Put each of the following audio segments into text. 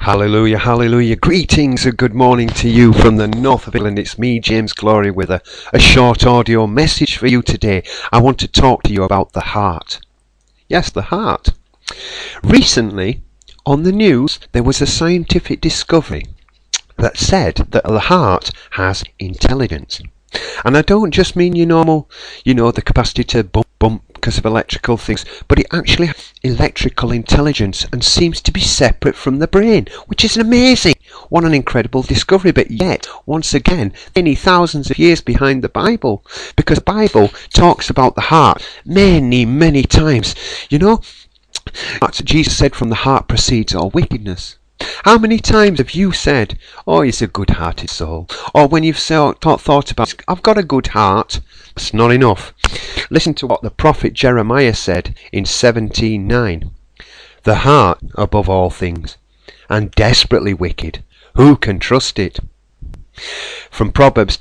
Hallelujah, hallelujah. Greetings and good morning to you from the north of England. It's me, James Glory, with a short audio message for you today. I want to talk to you about the heart. Yes, the heart. Recently, on the news, there was a scientific discovery that said that the heart has intelligence. And I don't just mean your normal, the capacity to bump because of electrical things, but it actually has electrical intelligence and seems to be separate from the brain, which is amazing. What an incredible discovery, but yet, once again, many thousands of years behind the Bible, because the Bible talks about the heart many, many times. Jesus said from the heart proceeds all wickedness. How many times have you said, oh, he's a good-hearted soul? Or when you've thought about, I've got a good heart, it's not enough. Listen to what the prophet Jeremiah said in 17:9. The heart above all things, and desperately wicked. Who can trust it? From Proverbs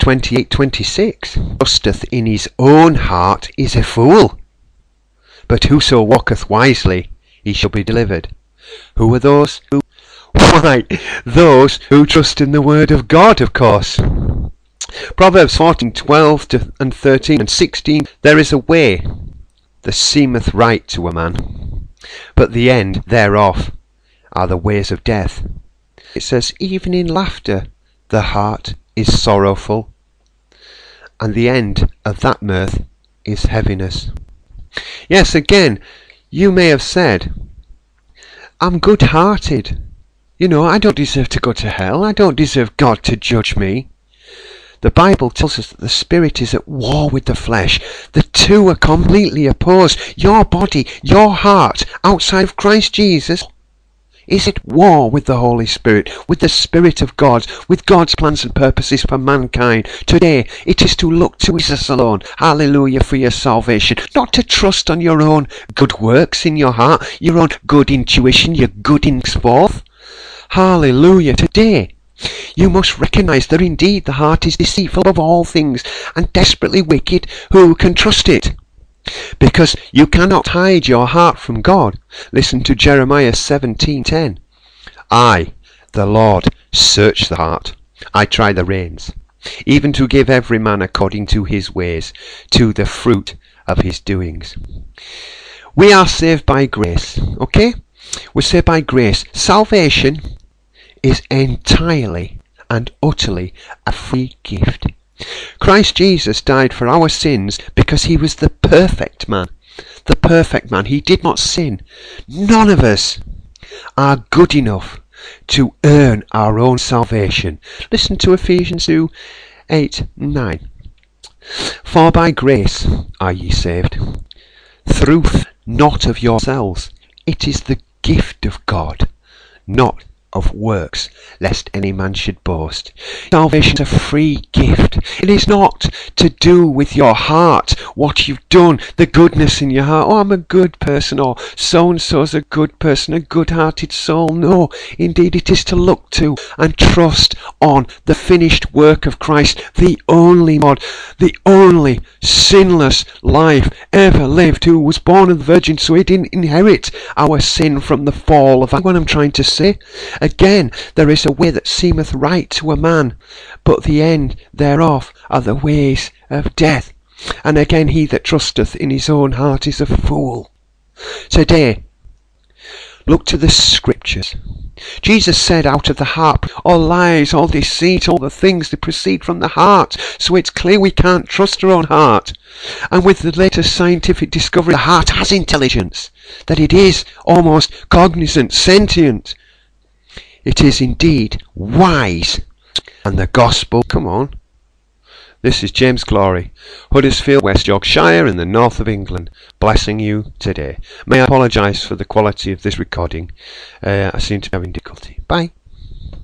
28:26. Trusteth in his own heart is a fool. But whoso walketh wisely, he shall be delivered. Who are those? Why, those who trust in the word of God, of course. Proverbs 14:12 and 13 and 16. There is a way that seemeth right to a man, but the end thereof are the ways of death. It says, even in laughter the heart is sorrowful, and the end of that mirth is heaviness. Yes, again, you may have said, I'm good-hearted. I don't deserve to go to hell. I don't deserve God to judge me. The Bible tells us that the spirit is at war with the flesh. The two are completely opposed. Your body, your heart, outside of Christ Jesus, is at war with the Holy Spirit, with the Spirit of God, with God's plans and purposes for mankind. Today, it is to look to Jesus alone. Hallelujah, for your salvation. Not to trust on your own good works in your heart, your own good intuition, your good henceforth. Hallelujah. Today, you must recognize that indeed the heart is deceitful above all things and desperately wicked. Who can trust it? Because you cannot hide your heart from God. Listen to Jeremiah 17:10. I, the Lord, search the heart. I try the reins, even to give every man according to his ways, to the fruit of his doings. We are saved by grace, okay? We're saved by grace. Salvation is entirely and utterly a free gift. Christ Jesus died for our sins because he was the perfect man. The perfect man. He did not sin. None of us are good enough to earn our own salvation. Listen to Ephesians 2:8-9. For by grace are ye saved, through not of yourselves. It is the gift of God, not of works, lest any man should boast. Salvation is a free gift. It is not to do with your heart, what you've done, the goodness in your heart. Oh, I'm a good person, or so-and-so's a good person, a good-hearted soul. No, indeed it is to look to and trust on the finished work of Christ, the only God, the only sinless life ever lived, who was born of the Virgin, so he didn't inherit our sin from the fall of Adam. What I'm trying to say, again, there is a way that seemeth right to a man, but the end thereof are the ways of death. And again, he that trusteth in his own heart is a fool. Today, look to the scriptures. Jesus said, out of the heart, all lies, all deceit, all the things that proceed from the heart. So it's clear we can't trust our own heart. And with the latest scientific discovery, the heart has intelligence, that it is almost cognizant, sentient. It is indeed wise. And the gospel, come on. This is James Glory, Huddersfield, West Yorkshire in the north of England, blessing you today. May I apologise for the quality of this recording. I seem to be having difficulty. Bye.